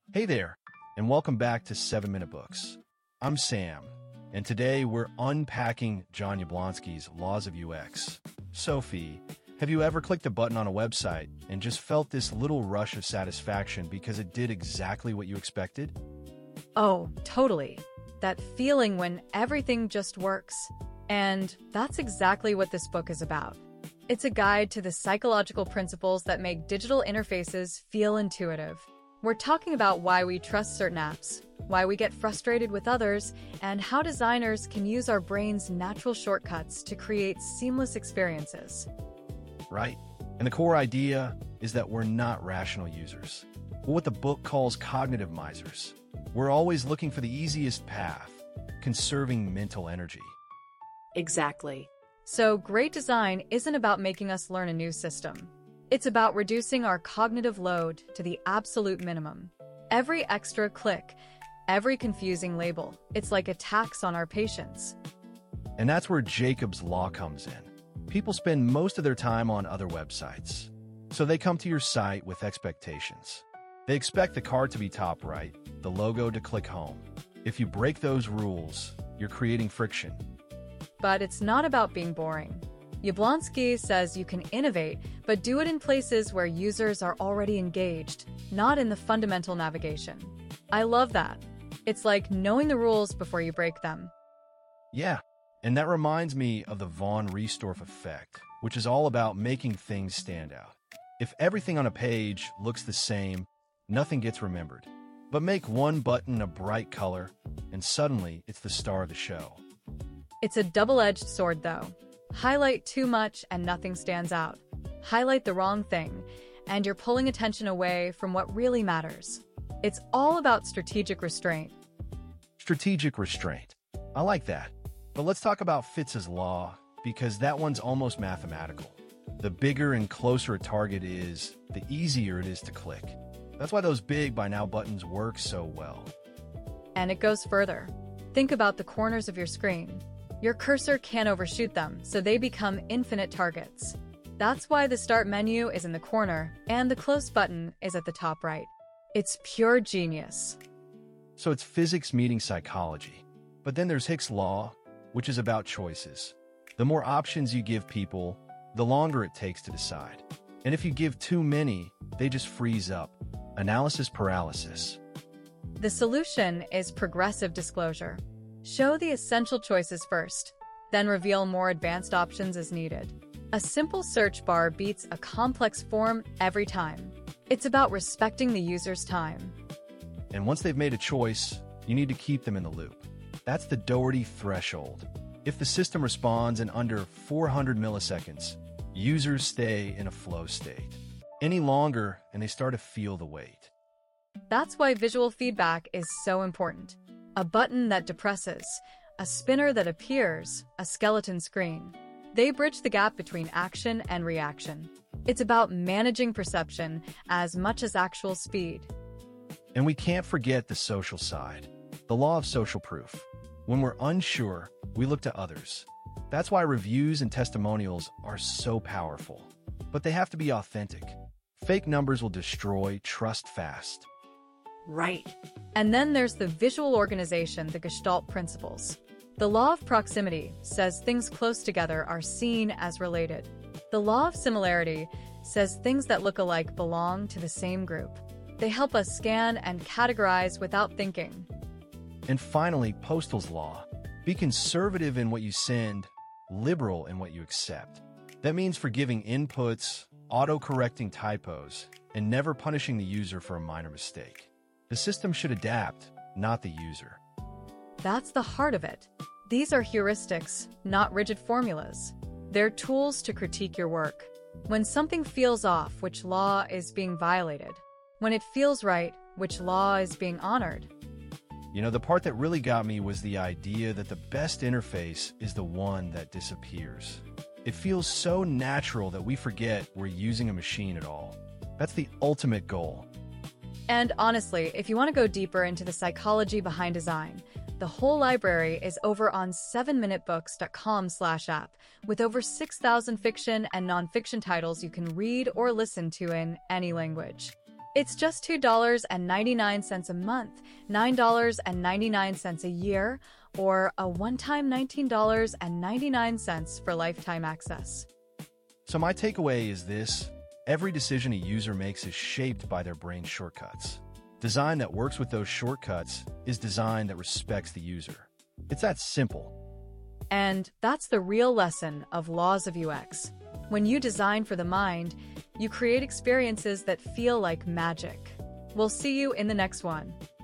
Hey there, and welcome back to 7 Minute Books. I'm Sam, and today we're unpacking John Yablonsky's Laws of UX. Sophie, have you ever clicked a button on a website and just felt this little rush of satisfaction because it did exactly what you expected? Oh, totally. That feeling when everything just works. And that's exactly what this book is about. It's a guide to the psychological principles that make digital interfaces feel intuitive. We're talking about why we trust certain apps, why we get frustrated with others, and how designers can use our brain's natural shortcuts to create seamless experiences. Right. And the core idea is that we're not rational users. We're what the book calls cognitive misers. We're always looking for the easiest path, conserving mental energy. Exactly. So great design isn't about making us learn a new system. It's about reducing our cognitive load to the absolute minimum. Every extra click, every confusing label, it's like a tax on our patience. And that's where Jacob's Law comes in. People spend most of their time on other websites, so they come to your site with expectations. They expect the card to be top right, the logo to click home. If you break those rules, you're creating friction. But it's not about being boring. Yablonsky says you can innovate, but do it in places where users are already engaged, not in the fundamental navigation. I love that. It's like knowing the rules before you break them. Yeah, and that reminds me of the von Riestorff effect, which is all about making things stand out. If everything on a page looks the same, nothing gets remembered. But make one button a bright color, and suddenly it's the star of the show. It's a double-edged sword, though. Highlight too much and nothing stands out. Highlight the wrong thing, and you're pulling attention away from what really matters. It's all about strategic restraint. Strategic restraint. I like that. But let's talk about Fitz's law, because that one's almost mathematical. The bigger and closer a target is, the easier it is to click. That's why those big Buy Now buttons work so well. And it goes further. Think about the corners of your screen. Your cursor can't overshoot them, so they become infinite targets. That's why the Start menu is in the corner and the Close button is at the top right. It's pure genius. So it's physics meeting psychology. But then there's Hick's law, which is about choices. The more options you give people, the longer it takes to decide. And if you give too many, they just freeze up. Analysis paralysis. The solution is progressive disclosure. Show the essential choices first, then reveal more advanced options as needed. A simple search bar beats a complex form every time. It's about respecting the user's time. And once they've made a choice, you need to keep them in the loop. That's the Doherty threshold. If the system responds in under 400 milliseconds, users stay in a flow state. Any longer, and they start to feel the weight. That's why visual feedback is so important. A button that depresses, a spinner that appears, a skeleton screen. They bridge the gap between action and reaction. It's about managing perception as much as actual speed. And we can't forget the social side, the law of social proof. When we're unsure, we look to others. That's why reviews and testimonials are so powerful. But they have to be authentic. Fake numbers will destroy trust fast. Right. And then there's the visual organization, the Gestalt principles. The law of proximity says things close together are seen as related. The law of similarity says things that look alike belong to the same group. They help us scan and categorize without thinking. And finally, Postal's law. Be conservative in what you send, liberal in what you accept. That means forgiving inputs, auto-correcting typos, and never punishing the user for a minor mistake. The system should adapt, not the user. That's the heart of it. These are heuristics, not rigid formulas. They're tools to critique your work. When something feels off, which law is being violated? When it feels right, which law is being honored? You know, the part that really got me was the idea that the best interface is the one that disappears. It feels so natural that we forget we're using a machine at all. That's the ultimate goal. And honestly, if you want to go deeper into the psychology behind design, the whole library is over on 7minutebooks.com/app with over 6,000 fiction and nonfiction titles you can read or listen to in any language. It's just $2.99 a month, $9.99 a year, or a one-time $19.99 for lifetime access. So my takeaway is this: every decision a user makes is shaped by their brain shortcuts. Design that works with those shortcuts is design that respects the user. It's that simple. And that's the real lesson of Laws of UX. When you design for the mind, you create experiences that feel like magic. We'll see you in the next one.